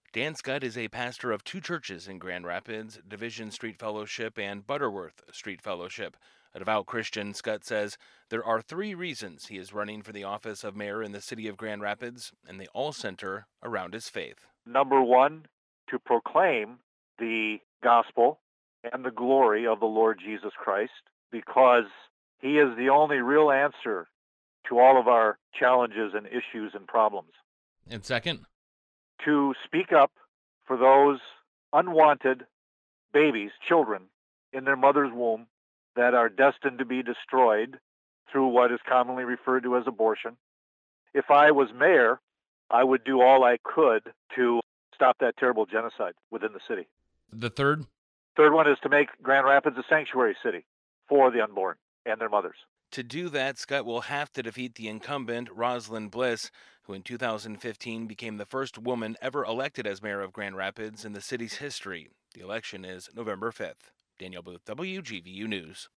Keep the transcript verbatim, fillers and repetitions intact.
Dan Scott is a pastor of two churches in Grand Rapids, Division Street Fellowship and Butterworth Street Fellowship. A devout Christian, Scott says there are three reasons he is running for the office of mayor in the city of Grand Rapids, and they all center around his faith. Number one, to proclaim the gospel and the glory of the Lord Jesus Christ, because he is the only real answer to all of our challenges and issues and problems. And second, To speak up for those unwanted babies, children, in their mother's womb that are destined to be destroyed through what is commonly referred to as abortion. If I was mayor, I would do all I could to stop that terrible genocide within the city. the third, Third one is to make Grand Rapids a sanctuary city for the unborn and their mothers. to do that, Scott will have to defeat the incumbent, Rosalind Bliss, who in two thousand fifteen became the first woman ever elected as mayor of Grand Rapids in the city's history. The election is November fifth. Daniel Booth, W G V U News.